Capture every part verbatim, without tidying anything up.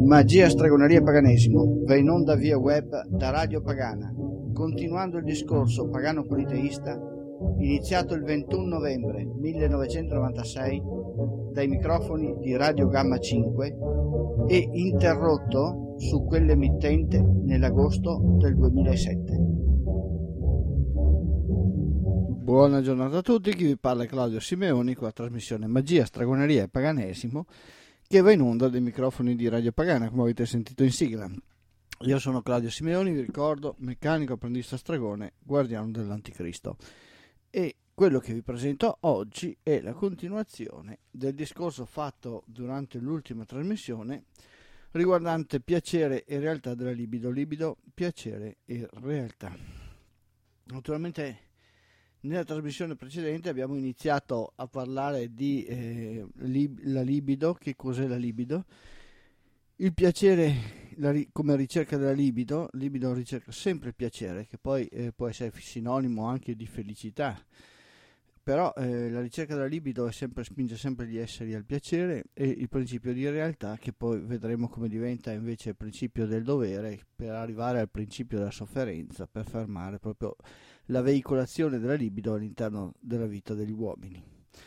Magia, stregoneria e paganesimo va in onda via web da Radio Pagana, continuando il discorso pagano-politeista iniziato il ventuno novembre millenovecentonovantasei dai microfoni di Radio Gamma cinque e interrotto su quell'emittente nell'agosto del duemilasette. Buona giornata a tutti, chi vi parla è Claudio Simeoni con la trasmissione Magia, stregoneria e paganesimo che va in onda dai microfoni di Radio Pagana, come avete sentito in sigla. Io sono Claudio Simeoni, vi ricordo, meccanico, apprendista stregone, guardiano dell'anticristo. E quello che vi presento oggi è la continuazione del discorso fatto durante l'ultima trasmissione riguardante piacere e realtà della libido, libido, piacere e realtà. Naturalmente nella trasmissione precedente abbiamo iniziato a parlare di eh, lib- la libido, che cos'è la libido, il piacere la ri- come ricerca della libido. Libido ricerca sempre il piacere, che poi eh, può essere sinonimo anche di felicità, però eh, la ricerca della libido è sempre, spinge sempre gli esseri al piacere, e il principio di realtà, che poi vedremo come diventa invece il principio del dovere, per arrivare al principio della sofferenza, per fermare proprio la veicolazione della libido all'interno della vita degli uomini.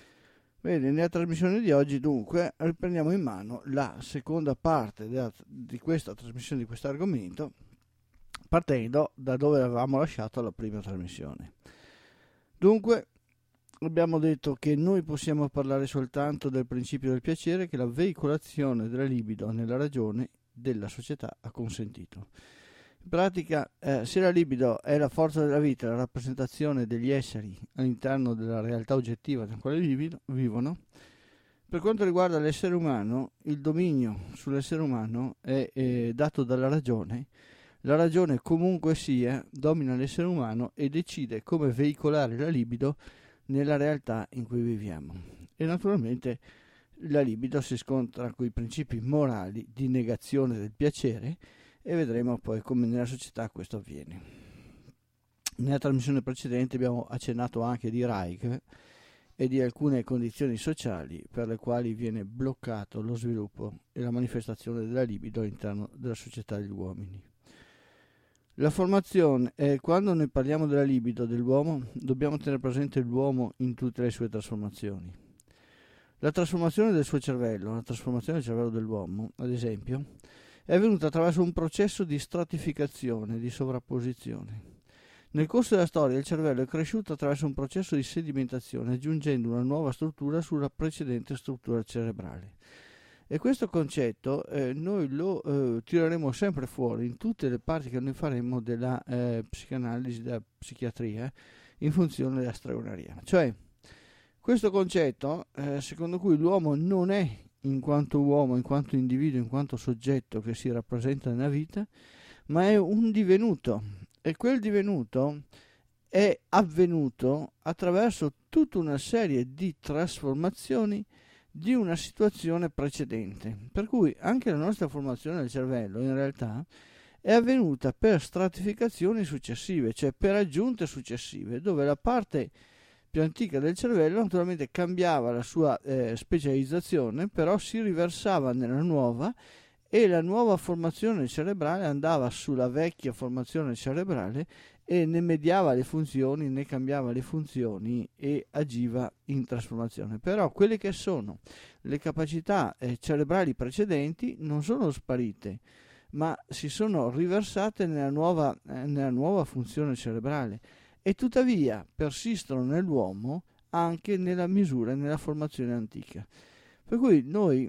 Bene, nella trasmissione di oggi dunque riprendiamo in mano la seconda parte della, di questa trasmissione, di questo argomento, partendo da dove avevamo lasciato la prima trasmissione. Dunque abbiamo detto che noi possiamo parlare soltanto del principio del piacere che la veicolazione della libido nella ragione della società ha consentito. In pratica, eh, se la libido è la forza della vita, la rappresentazione degli esseri all'interno della realtà oggettiva nella quale vivono, per quanto riguarda l'essere umano, il dominio sull'essere umano è eh, dato dalla ragione. La ragione, comunque sia, domina l'essere umano e decide come veicolare la libido nella realtà in cui viviamo. E naturalmente la libido si scontra con i principi morali di negazione del piacere, e vedremo poi come nella società questo avviene. Nella trasmissione precedente abbiamo accennato anche di Reich e di alcune condizioni sociali per le quali viene bloccato lo sviluppo e la manifestazione della libido all'interno della società degli uomini. La formazione, eh, quando noi parliamo della libido dell'uomo, dobbiamo tenere presente l'uomo in tutte le sue trasformazioni. La trasformazione del suo cervello, la trasformazione del cervello dell'uomo, ad esempio, è avvenuta attraverso un processo di stratificazione, di sovrapposizione. Nel corso della storia il cervello è cresciuto attraverso un processo di sedimentazione, aggiungendo una nuova struttura sulla precedente struttura cerebrale. E questo concetto eh, noi lo eh, tireremo sempre fuori in tutte le parti che noi faremo della eh, psicanalisi, della psichiatria, in funzione della stregoneria. Cioè, questo concetto, eh, secondo cui l'uomo non è in quanto uomo, in quanto individuo, in quanto soggetto che si rappresenta nella vita, ma è un divenuto, e quel divenuto è avvenuto attraverso tutta una serie di trasformazioni di una situazione precedente, per cui anche la nostra formazione del cervello in realtà è avvenuta per stratificazioni successive, cioè per aggiunte successive, dove la parte più antica del cervello naturalmente cambiava la sua eh, specializzazione, però si riversava nella nuova, e la nuova formazione cerebrale andava sulla vecchia formazione cerebrale e ne mediava le funzioni, ne cambiava le funzioni e agiva in trasformazione. Però quelle che sono le capacità eh, cerebrali precedenti non sono sparite, ma si sono riversate nella nuova, eh, nella nuova funzione cerebrale, e tuttavia persistono nell'uomo anche nella misura e nella formazione antica. Per cui noi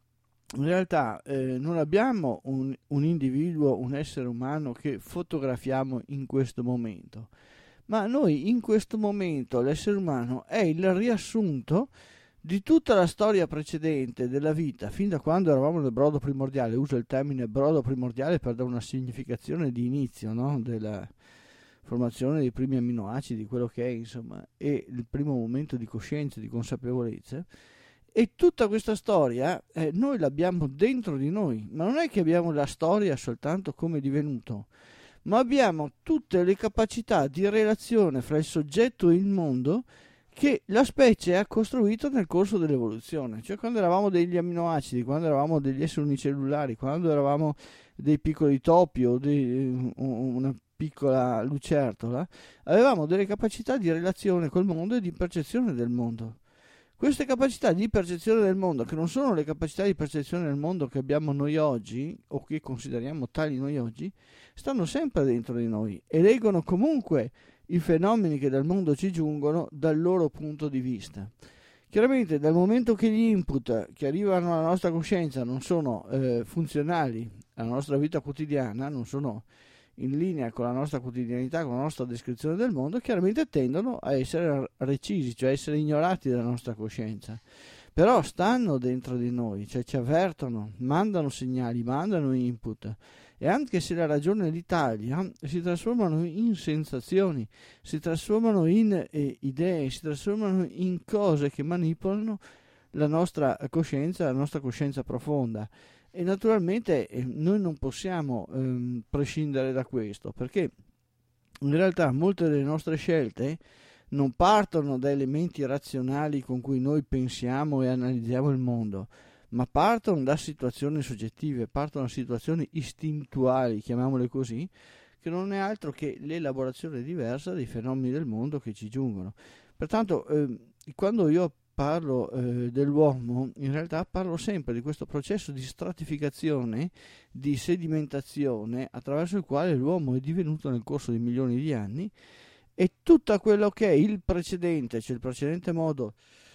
in realtà eh, non abbiamo un, un individuo, un essere umano che fotografiamo in questo momento, ma noi in questo momento l'essere umano è il riassunto di tutta la storia precedente della vita, fin da quando eravamo nel brodo primordiale. Uso il termine brodo primordiale per dare una significazione di inizio, no? Della formazione dei primi amminoacidi, quello che è, insomma, e il primo momento di coscienza, di consapevolezza. E tutta questa storia eh, noi l'abbiamo dentro di noi, ma non è che abbiamo la storia soltanto come è divenuto, ma abbiamo tutte le capacità di relazione fra il soggetto e il mondo che la specie ha costruito nel corso dell'evoluzione, cioè quando eravamo degli amminoacidi, quando eravamo degli esseri unicellulari, quando eravamo dei piccoli topi o di, una piccola lucertola, avevamo delle capacità di relazione col mondo e di percezione del mondo. Queste capacità di percezione del mondo, che non sono le capacità di percezione del mondo che abbiamo noi oggi, o che consideriamo tali noi oggi, stanno sempre dentro di noi e leggono comunque i fenomeni che dal mondo ci giungono dal loro punto di vista. Chiaramente dal momento che gli input che arrivano alla nostra coscienza non sono eh, funzionali alla nostra vita quotidiana, non sono in linea con la nostra quotidianità, con la nostra descrizione del mondo, chiaramente tendono a essere recisi, cioè a essere ignorati dalla nostra coscienza. Però stanno dentro di noi, cioè ci avvertono, mandano segnali, mandano input, e anche se la ragione è l'Italia, si trasformano in sensazioni, si trasformano in eh, idee, si trasformano in cose che manipolano la nostra coscienza, la nostra coscienza profonda. E naturalmente eh, noi non possiamo ehm, prescindere da questo, perché in realtà molte delle nostre scelte non partono da elementi razionali con cui noi pensiamo e analizziamo il mondo, ma partono da situazioni soggettive, partono da situazioni istintuali, chiamiamole così, che non è altro che l'elaborazione diversa dei fenomeni del mondo che ci giungono. Pertanto, eh, quando io parlo eh, dell'uomo, in realtà parlo sempre di questo processo di stratificazione, di sedimentazione, attraverso il quale l'uomo è divenuto nel corso di milioni di anni, e tutto quello che è il precedente, cioè il precedente modo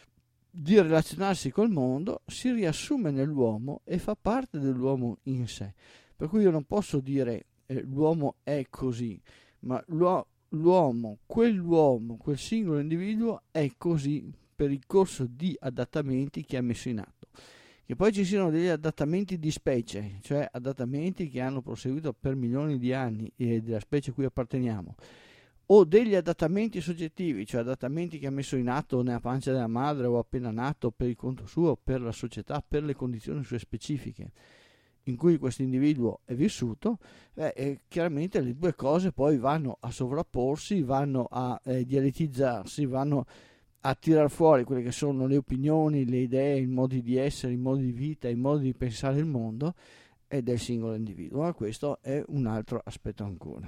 di relazionarsi col mondo, si riassume nell'uomo e fa parte dell'uomo in sé. Per cui io non posso dire eh, l'uomo è così, ma l'uo- l'uomo, quell'uomo, quel singolo individuo è così per il corso di adattamenti che ha messo in atto. Che poi ci siano degli adattamenti di specie, cioè adattamenti che hanno proseguito per milioni di anni e della specie a cui apparteniamo, o degli adattamenti soggettivi, cioè adattamenti che ha messo in atto nella pancia della madre o appena nato per il conto suo, per la società, per le condizioni sue specifiche in cui questo individuo è vissuto, beh, eh, chiaramente le due cose poi vanno a sovrapporsi, vanno a eh, dialettizzarsi, vanno a tirar fuori quelle che sono le opinioni, le idee, i modi di essere, i modi di vita, i modi di pensare il mondo e del singolo individuo. Ma questo è un altro aspetto ancora.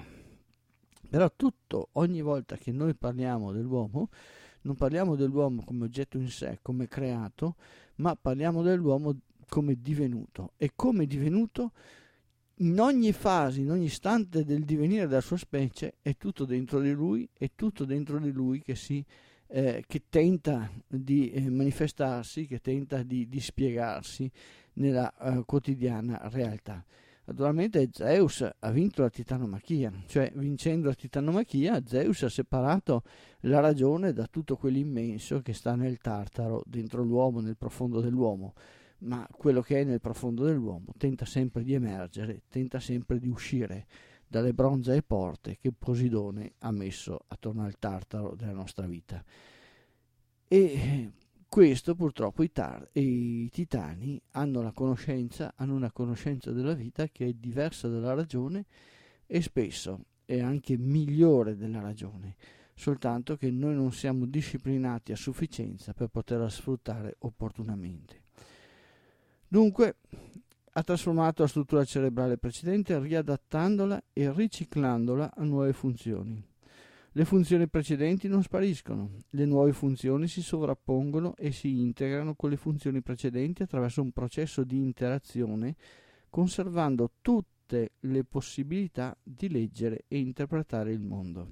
Però tutto, ogni volta che noi parliamo dell'uomo, non parliamo dell'uomo come oggetto in sé, come creato, ma parliamo dell'uomo come divenuto. E come divenuto, in ogni fase, in ogni istante del divenire della sua specie, è tutto dentro di lui, è tutto dentro di lui che si Eh, che tenta di eh, manifestarsi, che tenta di, di spiegarsi nella eh, quotidiana realtà. Naturalmente Zeus ha vinto la titanomachia, cioè vincendo la titanomachia Zeus ha separato la ragione da tutto quell'immenso che sta nel Tartaro, dentro l'uomo, nel profondo dell'uomo, ma quello che è nel profondo dell'uomo tenta sempre di emergere, tenta sempre di uscire dalle bronzee porte che Posidone ha messo attorno al Tartaro della nostra vita. E questo purtroppo i, tar- i titani hanno la conoscenza, hanno una conoscenza della vita che è diversa dalla ragione e spesso è anche migliore della ragione, soltanto che noi non siamo disciplinati a sufficienza per poterla sfruttare opportunamente. Dunque, ha trasformato la struttura cerebrale precedente riadattandola e riciclandola a nuove funzioni. Le funzioni precedenti non spariscono, le nuove funzioni si sovrappongono e si integrano con le funzioni precedenti attraverso un processo di interazione, conservando tutte le possibilità di leggere e interpretare il mondo.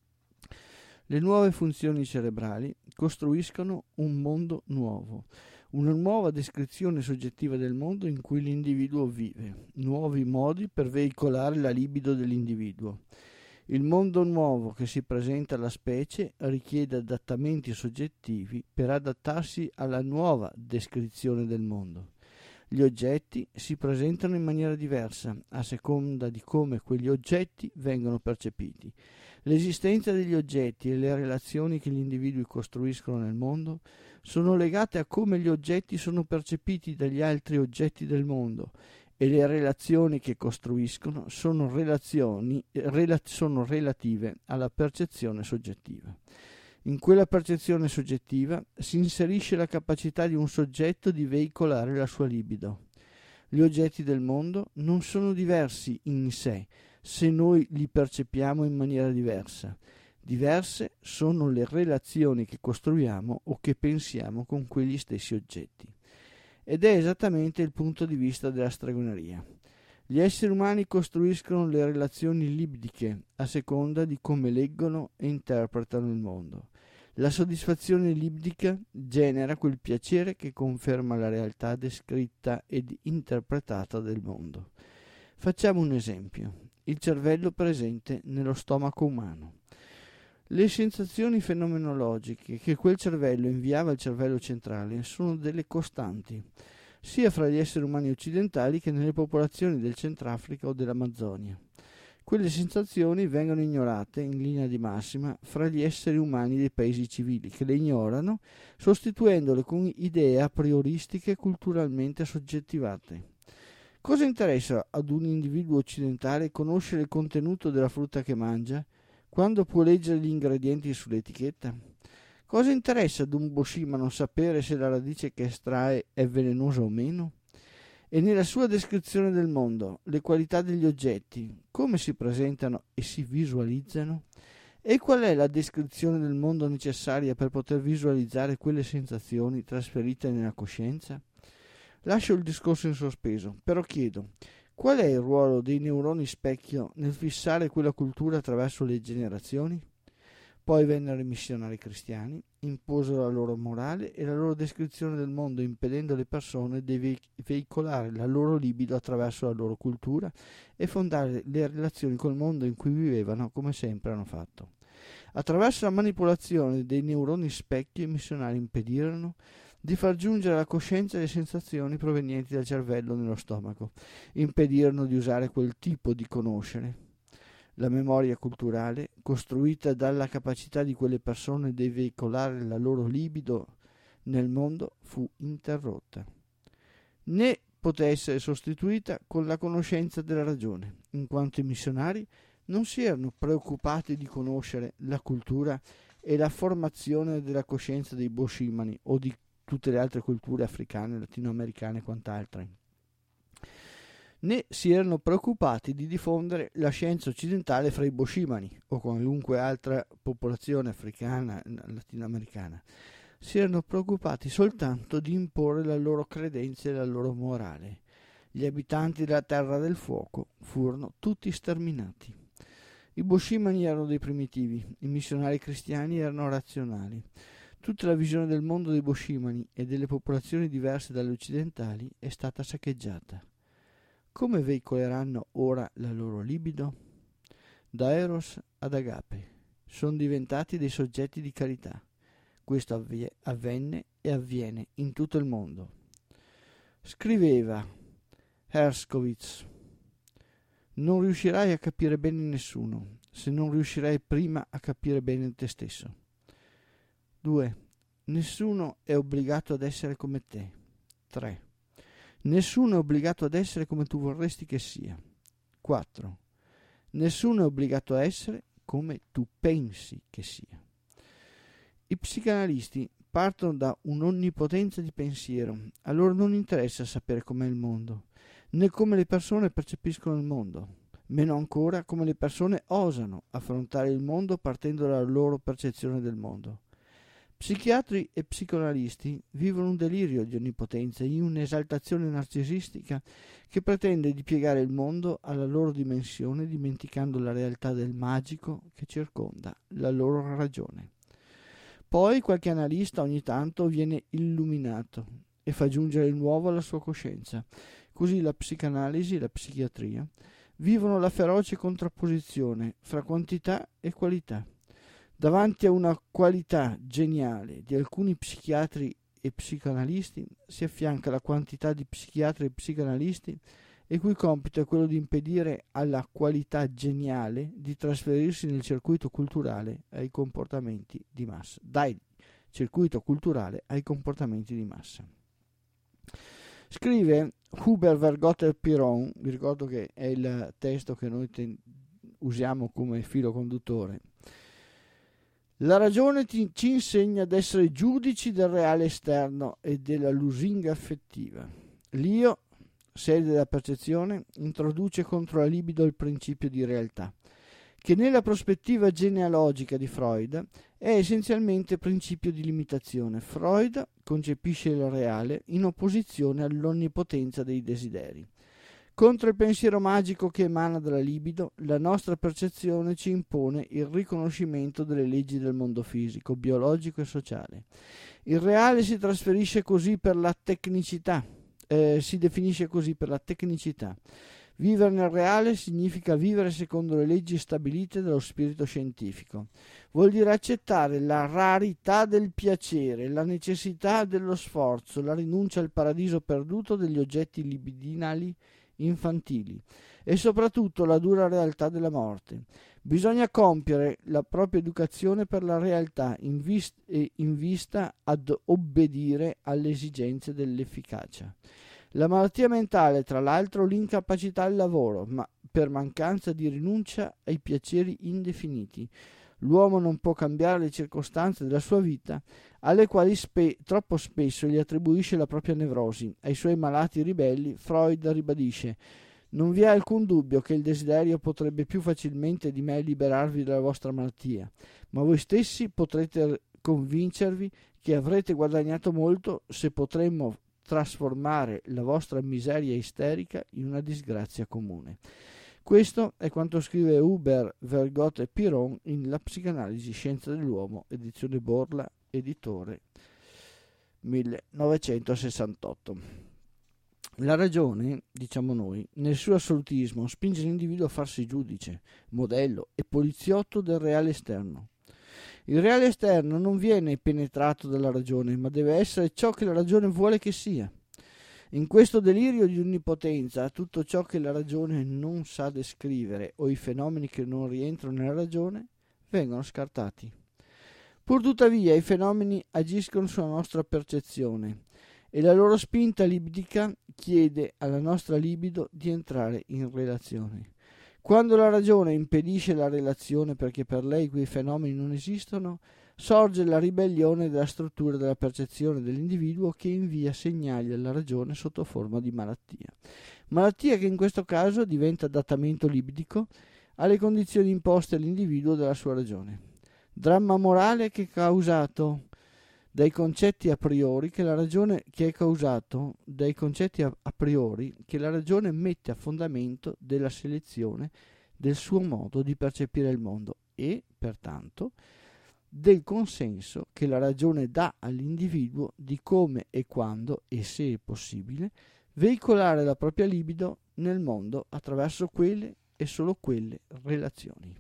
Le nuove funzioni cerebrali costruiscono un mondo nuovo, una nuova descrizione soggettiva del mondo in cui l'individuo vive, nuovi modi per veicolare la libido dell'individuo. Il mondo nuovo che si presenta alla specie richiede adattamenti soggettivi per adattarsi alla nuova descrizione del mondo. Gli oggetti si presentano in maniera diversa a seconda di come quegli oggetti vengono percepiti. L'esistenza degli oggetti e le relazioni che gli individui costruiscono nel mondo sono legate a come gli oggetti sono percepiti dagli altri oggetti del mondo, e le relazioni che costruiscono sono, relazioni, rela- sono relative alla percezione soggettiva. In quella percezione soggettiva si inserisce la capacità di un soggetto di veicolare la sua libido. Gli oggetti del mondo non sono diversi in sé, se noi li percepiamo in maniera diversa. Diverse sono le relazioni che costruiamo o che pensiamo con quegli stessi oggetti. Ed è esattamente il punto di vista della stregoneria. Gli esseri umani costruiscono le relazioni libidiche a seconda di come leggono e interpretano il mondo. La soddisfazione libidica genera quel piacere che conferma la realtà descritta ed interpretata del mondo. Facciamo un esempio: il cervello presente nello stomaco umano. Le sensazioni fenomenologiche che quel cervello inviava al cervello centrale sono delle costanti, sia fra gli esseri umani occidentali che nelle popolazioni del Centrafrica o dell'Amazzonia. Quelle sensazioni vengono ignorate in linea di massima fra gli esseri umani dei paesi civili, che le ignorano, sostituendole con idee a prioristiche culturalmente soggettivate. Cosa interessa ad un individuo occidentale conoscere il contenuto della frutta che mangia, quando può leggere gli ingredienti sull'etichetta? Cosa interessa ad un boshimano sapere se la radice che estrae è velenosa o meno? E nella sua descrizione del mondo, le qualità degli oggetti, come si presentano e si visualizzano? E qual è la descrizione del mondo necessaria per poter visualizzare quelle sensazioni trasferite nella coscienza? Lascio il discorso in sospeso, però chiedo: qual è il ruolo dei neuroni specchio nel fissare quella cultura attraverso le generazioni? Poi vennero i missionari cristiani, imposero la loro morale e la loro descrizione del mondo, impedendo alle persone di veicolare la loro libido attraverso la loro cultura e fondare le relazioni col mondo in cui vivevano, come sempre hanno fatto. Attraverso la manipolazione dei neuroni specchio, i missionari impedirono di far giungere alla coscienza le sensazioni provenienti dal cervello nello stomaco, impedirono di usare quel tipo di conoscere. La memoria culturale, costruita dalla capacità di quelle persone di veicolare la loro libido nel mondo, fu interrotta. Né poté essere sostituita con la conoscenza della ragione, in quanto i missionari non si erano preoccupati di conoscere la cultura e la formazione della coscienza dei boshimani o di tutte le altre culture africane, latinoamericane e quant'altre, né si erano preoccupati di diffondere la scienza occidentale fra i boshimani o qualunque altra popolazione africana, latinoamericana. Si erano preoccupati soltanto di imporre la loro credenza e la loro morale. Gli abitanti della Terra del Fuoco furono tutti sterminati. I boshimani erano dei primitivi, i missionari cristiani erano razionali. Tutta la visione del mondo dei boshimani e delle popolazioni diverse dalle occidentali è stata saccheggiata. Come veicoleranno ora la loro libido? Da Eros ad Agape sono diventati dei soggetti di carità. Questo avvie- avvenne e avviene in tutto il mondo. Scriveva Herskovits: non riuscirai a capire bene nessuno se non riuscirai prima a capire bene te stesso. due. Nessuno è obbligato ad essere come te. tre. Nessuno è obbligato ad essere come tu vorresti che sia. quattro. Nessuno è obbligato a essere come tu pensi che sia. I psicanalisti partono da un'onnipotenza di pensiero. A loro non interessa sapere com'è il mondo, né come le persone percepiscono il mondo, meno ancora come le persone osano affrontare il mondo partendo dalla loro percezione del mondo. Psichiatri e psicoanalisti vivono un delirio di onnipotenza in un'esaltazione narcisistica che pretende di piegare il mondo alla loro dimensione, dimenticando la realtà del magico che circonda la loro ragione. Poi qualche analista ogni tanto viene illuminato e fa giungere il nuovo alla sua coscienza. Così la psicanalisi e la psichiatria vivono la feroce contrapposizione fra quantità e qualità. Davanti a una qualità geniale di alcuni psichiatri e psicoanalisti si affianca la quantità di psichiatri e psicoanalisti il cui compito è quello di impedire alla qualità geniale di trasferirsi nel circuito culturale ai comportamenti di massa. Dai circuito culturale ai comportamenti di massa. Scrive Hubert Vergotter Piron, vi ricordo che è il testo che noi ten- usiamo come filo conduttore. La ragione ti, ci insegna ad essere giudici del reale esterno e della lusinga affettiva. L'io, sede della percezione, introduce contro la libido il principio di realtà, che nella prospettiva genealogica di Freud è essenzialmente principio di limitazione. Freud concepisce il reale in opposizione all'onnipotenza dei desideri. Contro il pensiero magico che emana dalla libido, la nostra percezione ci impone il riconoscimento delle leggi del mondo fisico, biologico e sociale. Il reale si trasferisce così per la tecnicità, eh, si definisce così per la tecnicità. Vivere nel reale significa vivere secondo le leggi stabilite dallo spirito scientifico. Vuol dire accettare la rarità del piacere, la necessità dello sforzo, la rinuncia al paradiso perduto degli oggetti libidinali infantili e soprattutto la dura realtà della morte. Bisogna compiere la propria educazione per la realtà in, vis- in vista ad obbedire alle esigenze dell'efficacia. La malattia mentale, tra l'altro, l'incapacità al lavoro, ma per mancanza di rinuncia ai piaceri indefiniti. L'uomo non può cambiare le circostanze della sua vita, alle quali spe- troppo spesso gli attribuisce la propria nevrosi. Ai suoi malati ribelli Freud ribadisce: non vi è alcun dubbio che il desiderio potrebbe più facilmente di me liberarvi dalla vostra malattia, ma voi stessi potrete convincervi che avrete guadagnato molto se potremmo trasformare la vostra miseria isterica in una disgrazia comune. Questo è quanto scrive Huber, Vergot e Piron in La psicanalisi, scienza dell'uomo, edizione Borla, editore millenovecentosessantotto. La ragione, diciamo noi, nel suo assolutismo spinge l'individuo a farsi giudice, modello e poliziotto del reale esterno. Il reale esterno non viene penetrato dalla ragione, ma deve essere ciò che la ragione vuole che sia. In questo delirio di onnipotenza, tutto ciò che la ragione non sa descrivere o i fenomeni che non rientrano nella ragione vengono scartati. Pur tuttavia i fenomeni agiscono sulla nostra percezione e la loro spinta libidica chiede alla nostra libido di entrare in relazione. Quando la ragione impedisce la relazione perché per lei quei fenomeni non esistono, sorge la ribellione della struttura della percezione dell'individuo che invia segnali alla ragione sotto forma di malattia. Malattia che in questo caso diventa adattamento libidico alle condizioni imposte all'individuo dalla sua ragione. Dramma morale che è causato dai concetti a priori che la ragione che è causato dai concetti a, a priori che la ragione mette a fondamento della selezione del suo modo di percepire il mondo e, pertanto, del consenso che la ragione dà all'individuo di come e quando e se è possibile veicolare la propria libido nel mondo attraverso quelle e solo quelle relazioni.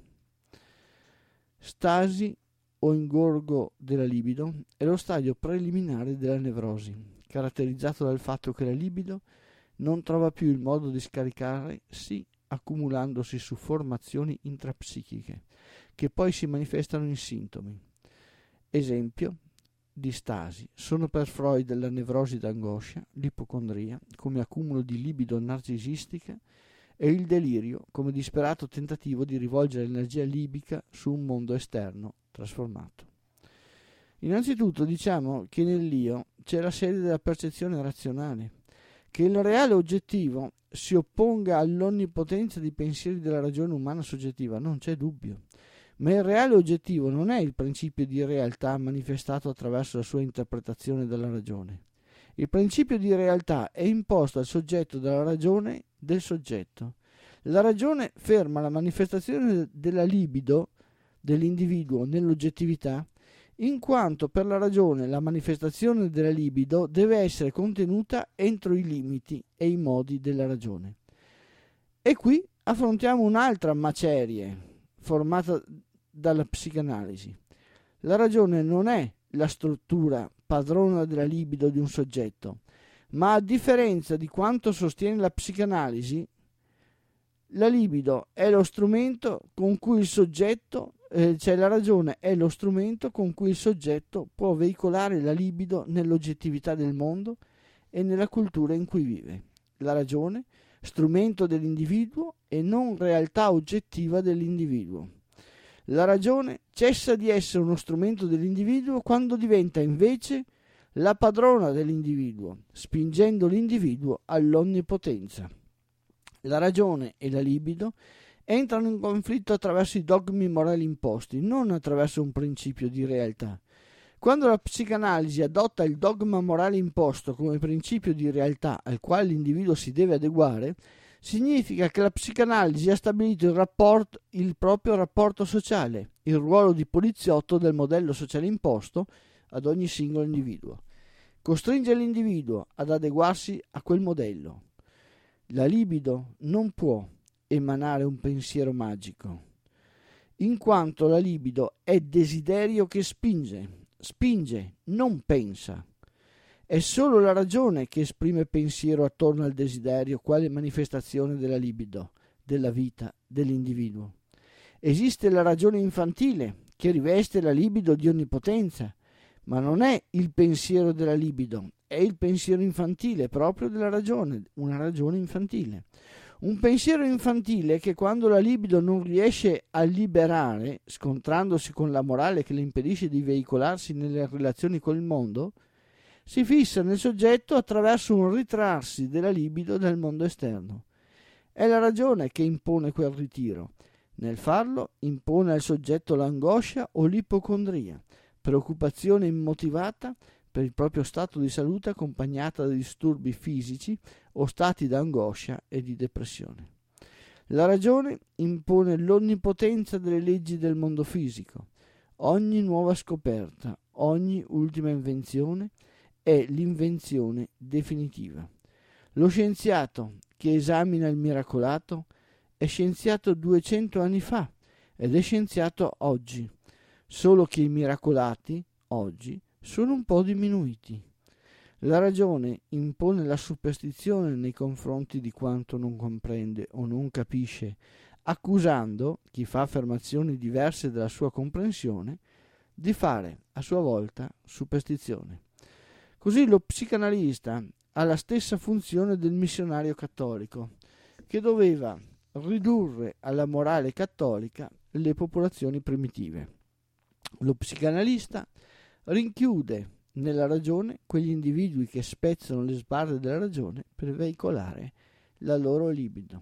Stasi o ingorgo della libido è lo stadio preliminare della nevrosi, caratterizzato dal fatto che la libido non trova più il modo di scaricare, sì, accumulandosi su formazioni intrapsichiche, che poi si manifestano in sintomi. Esempio di stasi sono per Freud la nevrosi d'angoscia, l'ipocondria come accumulo di libido narcisistica e il delirio come disperato tentativo di rivolgere l'energia libica su un mondo esterno trasformato. Innanzitutto diciamo che nell'io c'è la sede della percezione razionale, che il reale oggettivo si opponga all'onnipotenza dei pensieri della ragione umana soggettiva, non c'è dubbio, ma il reale oggettivo non è il principio di realtà manifestato attraverso la sua interpretazione della ragione. Il principio di realtà è imposto al soggetto dalla ragione del soggetto. La ragione ferma la manifestazione della libido dell'individuo nell'oggettività, in quanto per la ragione la manifestazione della libido deve essere contenuta entro i limiti e i modi della ragione. E qui affrontiamo un'altra macerie formata dalla psicanalisi. La ragione non è la struttura padrona della libido di un soggetto, ma a differenza di quanto sostiene la psicanalisi, la libido è lo strumento con cui il soggetto, eh, cioè la ragione è lo strumento con cui il soggetto può veicolare la libido nell'oggettività del mondo e nella cultura in cui vive. La ragione, strumento dell'individuo e non realtà oggettiva dell'individuo. La ragione cessa di essere uno strumento dell'individuo quando diventa invece la padrona dell'individuo, spingendo l'individuo all'onnipotenza. La ragione e la libido entrano in conflitto attraverso i dogmi morali imposti, non attraverso un principio di realtà. Quando la psicanalisi adotta il dogma morale imposto come principio di realtà al quale l'individuo si deve adeguare, significa che la psicanalisi ha stabilito il, rapporto, il proprio rapporto sociale, il ruolo di poliziotto del modello sociale imposto ad ogni singolo individuo. Costringe l'individuo ad adeguarsi a quel modello. La libido non può emanare un pensiero magico, in quanto la libido è desiderio che spinge, spinge, non pensa. È solo la ragione che esprime pensiero attorno al desiderio quale manifestazione della libido, della vita dell'individuo. Esiste la ragione infantile che riveste la libido di onnipotenza, ma non è il pensiero della libido, è il pensiero infantile proprio della ragione, una ragione infantile. Un pensiero infantile che quando la libido non riesce a liberare, scontrandosi con la morale che le impedisce di veicolarsi nelle relazioni col mondo, si fissa nel soggetto attraverso un ritrarsi della libido dal mondo esterno. È la ragione che impone quel ritiro. Nel farlo impone al soggetto l'angoscia o l'ipocondria, preoccupazione immotivata per il proprio stato di salute accompagnata da disturbi fisici o stati d'angoscia e di depressione. La ragione impone l'onnipotenza delle leggi del mondo fisico. Ogni nuova scoperta, ogni ultima invenzione è l'invenzione definitiva. Lo scienziato che esamina il miracolato è scienziato duecento anni fa ed è scienziato oggi, solo che i miracolati oggi sono un po' diminuiti. La ragione impone la superstizione nei confronti di quanto non comprende o non capisce, accusando chi fa affermazioni diverse dalla sua comprensione di fare a sua volta superstizione. Così lo psicanalista ha la stessa funzione del missionario cattolico, che doveva ridurre alla morale cattolica le popolazioni primitive. Lo psicanalista rinchiude nella ragione quegli individui che spezzano le sbarre della ragione per veicolare la loro libido.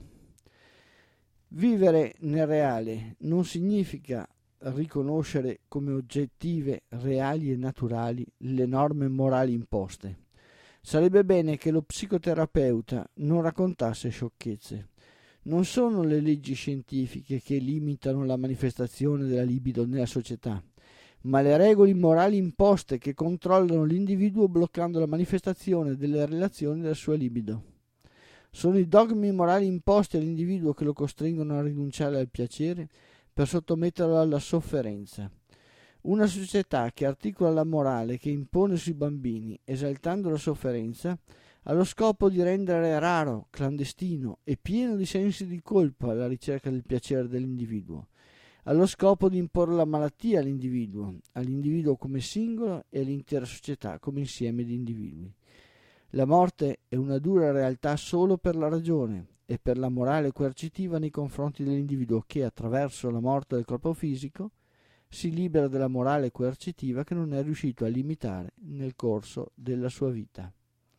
Vivere nel reale non significa riconoscere come oggettive, reali e naturali le norme morali imposte. Sarebbe bene che lo psicoterapeuta non raccontasse sciocchezze. Non sono le leggi scientifiche che limitano la manifestazione della libido nella società, ma le regole morali imposte che controllano l'individuo bloccando la manifestazione delle relazioni della sua libido. Sono i dogmi morali imposti all'individuo che lo costringono a rinunciare al piacere per sottometterlo alla sofferenza. Una società che articola la morale che impone sui bambini, esaltando la sofferenza, ha lo scopo di rendere raro, clandestino e pieno di sensi di colpa la ricerca del piacere dell'individuo. Ha lo scopo di imporre la malattia all'individuo, all'individuo come singolo e all'intera società come insieme di individui. La morte è una dura realtà solo per la ragione e per la morale coercitiva nei confronti dell'individuo che, attraverso la morte del corpo fisico, si libera della morale coercitiva che non è riuscito a limitare nel corso della sua vita.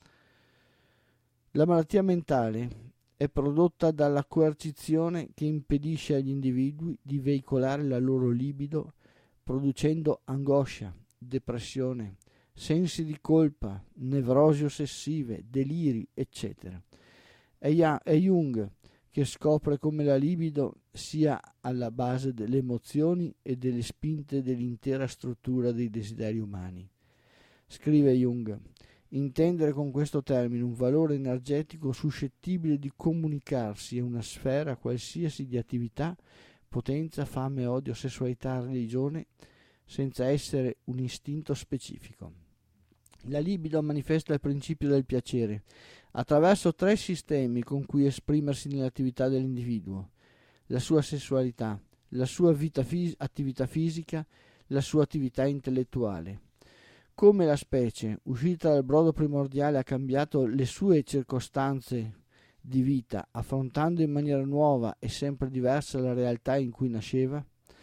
La malattia mentale è prodotta dalla coercizione che impedisce agli individui di veicolare la loro libido, producendo angoscia, depressione, sensi di colpa, nevrosi ossessive, deliri, eccetera. È Jung che scopre come la libido sia alla base delle emozioni e delle spinte dell'intera struttura dei desideri umani. Scrive Jung: intendere con questo termine un valore energetico suscettibile di comunicarsi a una sfera qualsiasi di attività, potenza, fame, odio, sessualità, religione, senza essere un istinto specifico. La libido manifesta il principio del piacere attraverso tre sistemi con cui esprimersi nell'attività dell'individuo: la sua sessualità, la sua vita fis- attività fisica, la sua attività intellettuale. Come la specie, uscita dal brodo primordiale, ha cambiato le sue circostanze di vita, affrontando in maniera nuova e sempre diversa la realtà in cui nasceva,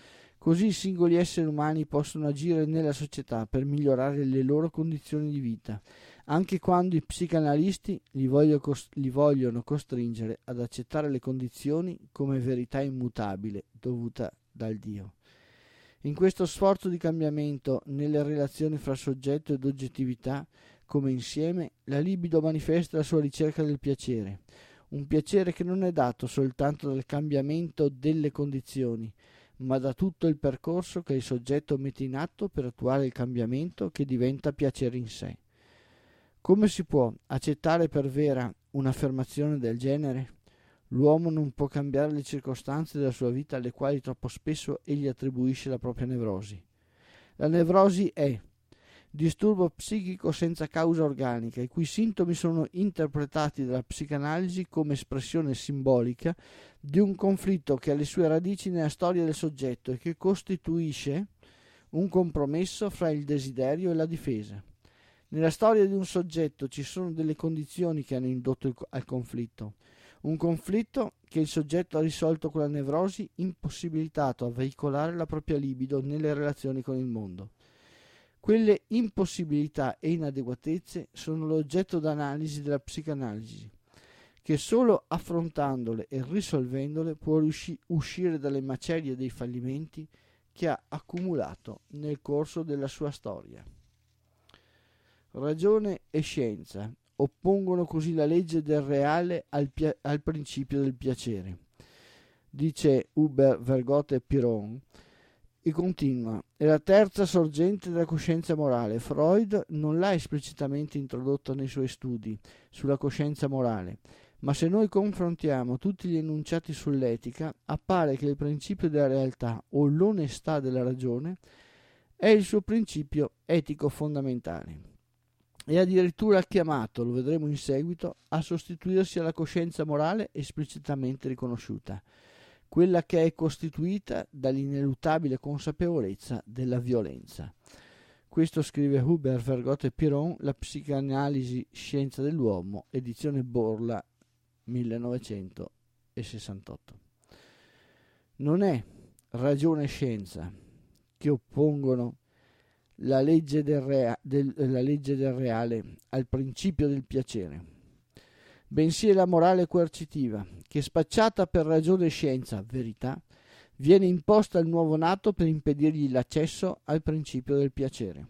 Così i singoli esseri umani possono agire nella società per migliorare le loro condizioni di vita, anche quando i psicanalisti li, voglio cos- li vogliono costringere ad accettare le condizioni come verità immutabile dovuta dal Dio. In questo sforzo di cambiamento nelle relazioni fra soggetto ed oggettività, come insieme, la libido manifesta la sua ricerca del piacere, un piacere che non è dato soltanto dal cambiamento delle condizioni, ma da tutto il percorso che il soggetto mette in atto per attuare il cambiamento che diventa piacere in sé. Come si può accettare per vera un'affermazione del genere? L'uomo non può cambiare le circostanze della sua vita alle quali troppo spesso egli attribuisce la propria nevrosi. La nevrosi è disturbo psichico senza causa organica, i cui sintomi sono interpretati dalla psicanalisi come espressione simbolica di un conflitto che ha le sue radici nella storia del soggetto e che costituisce un compromesso fra il desiderio e la difesa. Nella storia di un soggetto ci sono delle condizioni che hanno indotto il, al conflitto. Un conflitto che il soggetto ha risolto con la nevrosi, impossibilitato a veicolare la propria libido nelle relazioni con il mondo. Quelle impossibilità e inadeguatezze sono l'oggetto d'analisi della psicanalisi, che solo affrontandole e risolvendole può riusci- uscire dalle macerie dei fallimenti che ha accumulato nel corso della sua storia. Ragione e scienza oppongono così la legge del reale al, pia- al principio del piacere. Dice Hubert Vergote Piron e continua: è la terza sorgente della coscienza morale. Freud non l'ha esplicitamente introdotta nei suoi studi sulla coscienza morale, ma se noi confrontiamo tutti gli enunciati sull'etica, appare che il principio della realtà o l'onestà della ragione è il suo principio etico fondamentale. È addirittura chiamato, lo vedremo in seguito, a sostituirsi alla coscienza morale esplicitamente riconosciuta, quella che è costituita dall'ineluttabile consapevolezza della violenza. Questo scrive Hubert Vergote Piron, La psicanalisi scienza dell'uomo, edizione Borla millenovecentosessantotto. Non è ragione e scienza che oppongono la legge del, rea- del, la legge del reale al principio del piacere, bensì è la morale coercitiva che, spacciata per ragione e scienza, verità, viene imposta al nuovo nato per impedirgli l'accesso al principio del piacere.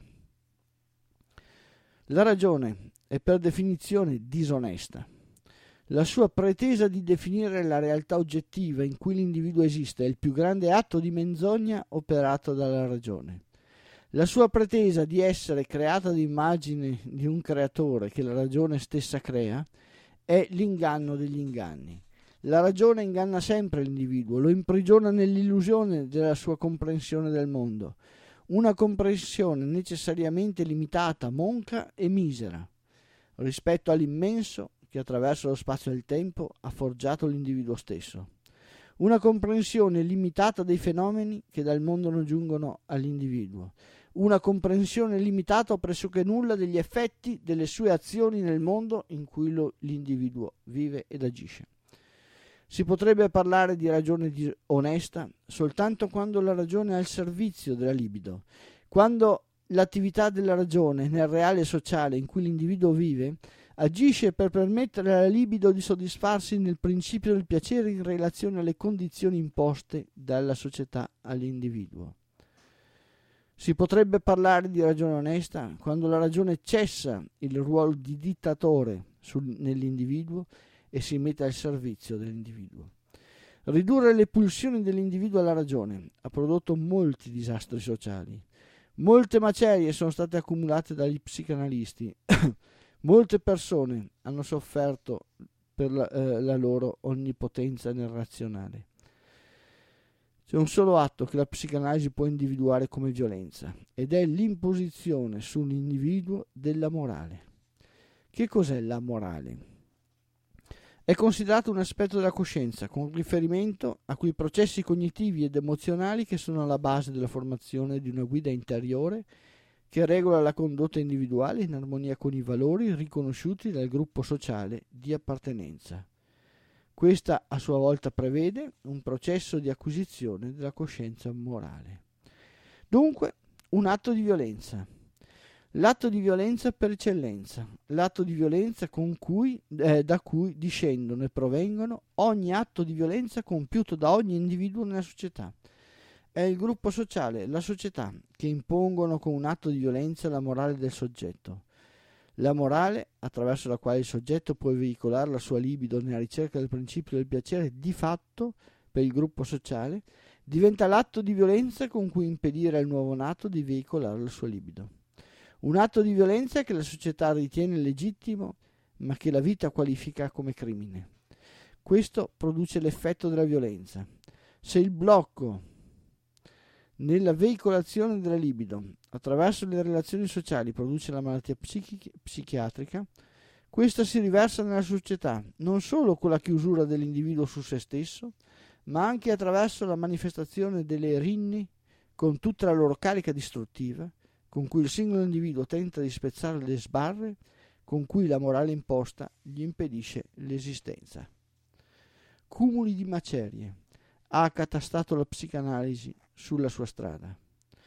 La ragione è per definizione disonesta. La sua pretesa di definire la realtà oggettiva in cui l'individuo esiste è il più grande atto di menzogna operato dalla ragione. La sua pretesa di essere creata d'immagine di un creatore che la ragione stessa crea è l'inganno degli inganni. La ragione inganna sempre l'individuo, lo imprigiona nell'illusione della sua comprensione del mondo, una comprensione necessariamente limitata, monca e misera, rispetto all'immenso che attraverso lo spazio e il tempo ha forgiato l'individuo stesso. Una comprensione limitata dei fenomeni che dal mondo non giungono all'individuo. Una comprensione limitata o pressoché nulla degli effetti delle sue azioni nel mondo in cui lo, l'individuo vive ed agisce. Si potrebbe parlare di ragione onesta soltanto quando la ragione è al servizio della libido, quando l'attività della ragione nel reale sociale in cui l'individuo vive agisce per permettere alla libido di soddisfarsi nel principio del piacere in relazione alle condizioni imposte dalla società all'individuo. Si potrebbe parlare di ragione onesta quando la ragione cessa il ruolo di dittatore sul, nell'individuo e si mette al servizio dell'individuo. Ridurre le pulsioni dell'individuo alla ragione ha prodotto molti disastri sociali. Molte macerie sono state accumulate dagli psicanalisti. Molte persone hanno sofferto per la, eh, la loro onnipotenza nel razionale. C'è un solo atto che la psicanalisi può individuare come violenza ed è l'imposizione sull'individuo della morale. Che cos'è la morale? È considerato un aspetto della coscienza con riferimento a quei processi cognitivi ed emozionali che sono alla base della formazione di una guida interiore che regola la condotta individuale in armonia con i valori riconosciuti dal gruppo sociale di appartenenza. Questa a sua volta prevede un processo di acquisizione della coscienza morale. Dunque, un atto di violenza. L'atto di violenza per eccellenza, l'atto di violenza con cui, eh, da cui discendono e provengono ogni atto di violenza compiuto da ogni individuo nella società. È il gruppo sociale, la società, che impongono con un atto di violenza la morale del soggetto. La morale, attraverso la quale il soggetto può veicolare la sua libido nella ricerca del principio del piacere, di fatto, per il gruppo sociale, diventa l'atto di violenza con cui impedire al nuovo nato di veicolare la sua libido. Un atto di violenza che la società ritiene legittimo, ma che la vita qualifica come crimine. Questo produce l'effetto della violenza. Se il blocco nella veicolazione della libido attraverso le relazioni sociali produce la malattia psichica, psichiatrica, questa si riversa nella società non solo con la chiusura dell'individuo su se stesso, ma anche attraverso la manifestazione delle rinni con tutta la loro carica distruttiva, con cui il singolo individuo tenta di spezzare le sbarre con cui la morale imposta gli impedisce l'esistenza. Cumuli di macerie. Ha accatastato la psicanalisi sulla sua strada.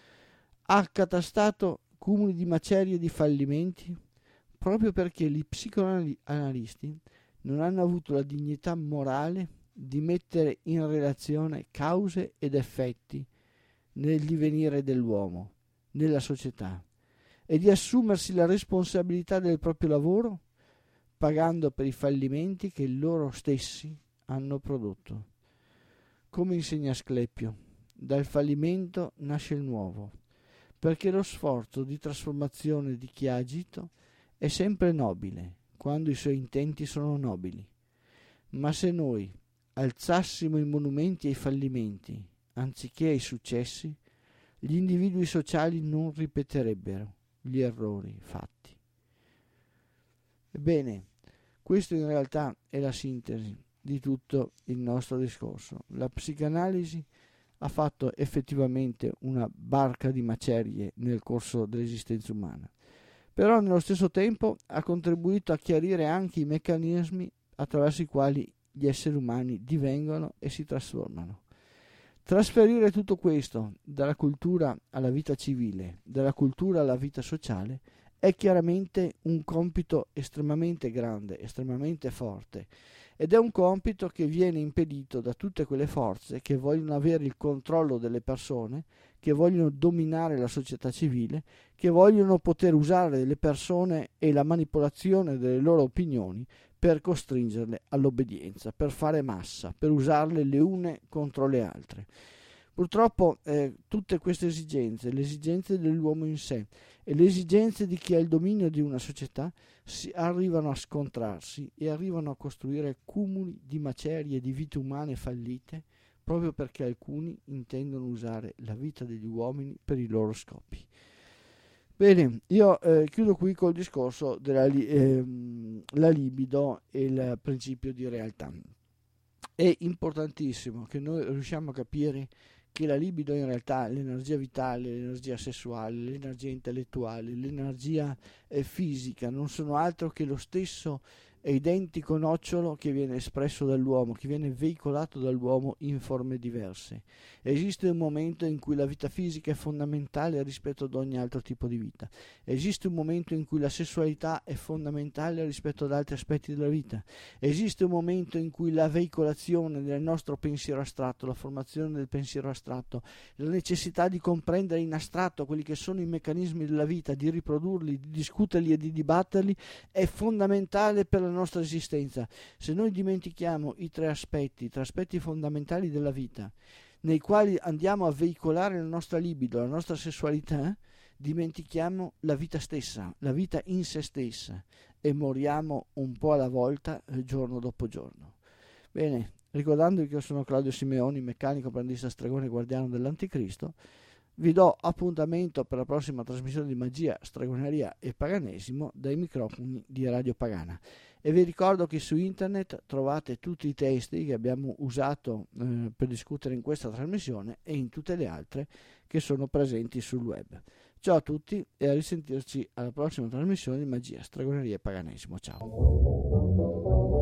Ha accatastato cumuli di macerie e di fallimenti proprio perché gli psicoanalisti non hanno avuto la dignità morale di mettere in relazione cause ed effetti nel divenire dell'uomo, nella società, e di assumersi la responsabilità del proprio lavoro pagando per i fallimenti che loro stessi hanno prodotto. Come insegna Asclepio, dal fallimento nasce il nuovo, perché lo sforzo di trasformazione di chi ha agito è sempre nobile, quando i suoi intenti sono nobili. Ma se noi alzassimo i monumenti ai fallimenti anziché ai successi, gli individui sociali non ripeterebbero gli errori fatti. Ebbene, questo in realtà è la sintesi di tutto il nostro discorso. La psicanalisi ha fatto effettivamente una barca di macerie nel corso dell'esistenza umana, però nello stesso tempo ha contribuito a chiarire anche i meccanismi attraverso i quali gli esseri umani divengono e si trasformano. Trasferire tutto questo dalla cultura alla vita civile, dalla cultura alla vita sociale, è chiaramente un compito estremamente grande, estremamente forte, ed è un compito che viene impedito da tutte quelle forze che vogliono avere il controllo delle persone, che vogliono dominare la società civile, che vogliono poter usare le persone e la manipolazione delle loro opinioni per costringerle all'obbedienza, per fare massa, per usarle le une contro le altre. Purtroppo eh, tutte queste esigenze, le esigenze dell'uomo in sé e le esigenze di chi ha il dominio di una società, si arrivano a scontrarsi e arrivano a costruire cumuli di macerie, di vite umane fallite, proprio perché alcuni intendono usare la vita degli uomini per i loro scopi. Bene, io eh, chiudo qui col discorso della li- ehm, la libido e il principio di realtà. È importantissimo che noi riusciamo a capire che la libido in realtà è l'energia vitale, l'energia sessuale, l'energia intellettuale, l'energia eh, fisica, non sono altro che lo stesso e identico nocciolo che viene espresso dall'uomo, che viene veicolato dall'uomo in forme diverse. Esiste un momento in cui la vita fisica è fondamentale rispetto ad ogni altro tipo di vita. Esiste un momento in cui la sessualità è fondamentale rispetto ad altri aspetti della vita. Esiste un momento in cui la veicolazione del nostro pensiero astratto, la formazione del pensiero astratto, la necessità di comprendere in astratto quelli che sono i meccanismi della vita, di riprodurli, di discuterli e di dibatterli, è fondamentale per la nostra esistenza. Se noi dimentichiamo i tre aspetti, i tre aspetti fondamentali della vita, nei quali andiamo a veicolare la nostra libido, la nostra sessualità, dimentichiamo la vita stessa, la vita in se stessa, e moriamo un po' alla volta, giorno dopo giorno. Bene, ricordandovi che io sono Claudio Simeoni, meccanico, apprendista, stregone e guardiano dell'Anticristo, vi do appuntamento per la prossima trasmissione di magia, stregoneria e paganesimo dai microfoni di Radio Pagana. E vi ricordo che su internet trovate tutti i testi che abbiamo usato eh, per discutere in questa trasmissione e in tutte le altre che sono presenti sul web. Ciao a tutti e a risentirci alla prossima trasmissione di magia, stregoneria e paganesimo. Ciao.